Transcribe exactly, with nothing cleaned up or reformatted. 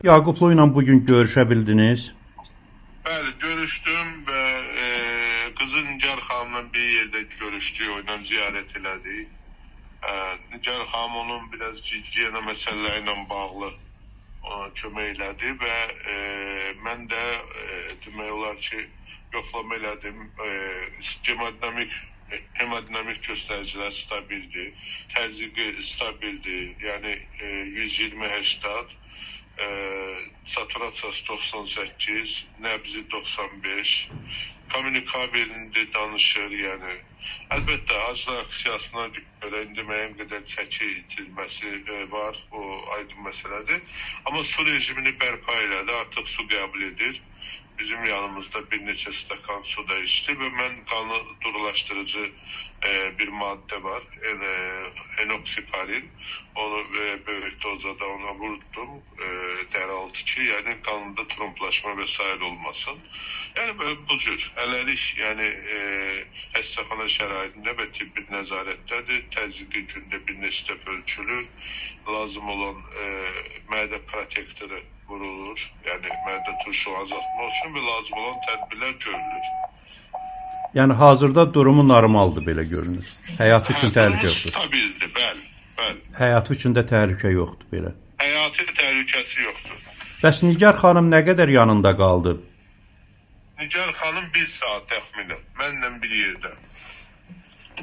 Yaqublu ilə bugün görüşə bildiniz? Bəli, görüşdüm və e, qızı Nigar xanımla bir yerdə görüşdük, onunla ziyarət elədik. E, Nigar xanım onun biraz gigiyena məsələləri ilə bağlı ona kömək elədi və e, mən də e, demək olar ki, yoxlama elədim. E, hemodinamik, hemodinamik göstəricilər stabildir, təzyiqi stabildir, yəni e, yüz iyirmi səksən. E, saturasiyası doxsan səkkiz, nəbzi doxsan beş, kommunikabilində danışır, yəni. Əlbəttə, acılar aksiyasına görə indi müəyyən qədər çəki itilməsi e, var, o aydın məsələdir. Amma su rejimini bərpa elədi, artıq su qəbul edir. Bizim yanımızda bir neçə stakan su da içdi və mən qanı durulaşdırıcı e, bir maddə var, e, enoksiparin. Onu e, böyük dozada ona vurdum, e, dəraltı ki, yəni qanında tromblaşma və s. olmasın. Yəni böyle bu cür, hələlik, yəni e, həstəxana şəraitində və tibbi nəzarətdədir, təzyiqi gündə bir neçə dəfə ölçülür, lazım olan e, mədə protektoru vurulur, yəni mədə turşu azaltmaq üçün və lazım olan tədbirlər görülür. Yəni hazırda durumu normaldır, belə görünür. Həyatı üçün təhlükə yoxdur. Stabildir, bəli, bəli. Həyatı üçün də təhlükə yoxdur, belə. Həyatı təhlükəsi yoxdur. Bəs Nigar xanım nə qədər yanında qaldı? Nigar xanım bir saat təxminən, mənlə bir yerdə.